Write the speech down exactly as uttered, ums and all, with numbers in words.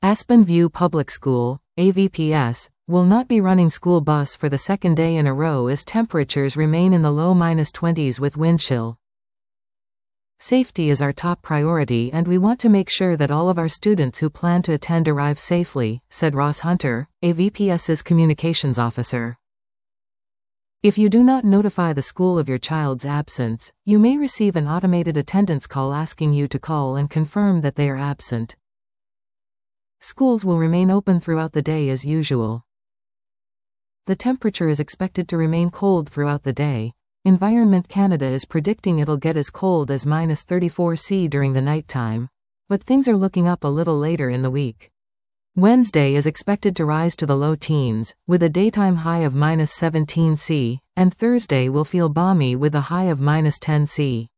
Aspen View Public School, A V P S, will not be running school bus for the second day in a row as temperatures remain in the low minus twenties with wind chill. Safety is our top priority and we want to make sure that all of our students who plan to attend arrive safely, said Ross Hunter, AVPS's communications officer. If you do not notify the school of your child's absence, you may receive an automated attendance call asking you to call and confirm that they are absent. Schools will remain open throughout the day as usual. The temperature is expected to remain cold throughout the day. Environment Canada is predicting it'll get as cold as minus thirty-four Celsius during the nighttime, but things are looking up a little later in the week. Wednesday is expected to rise to the low teens, with a daytime high of minus seventeen Celsius, and Thursday will feel balmy with a high of minus ten Celsius.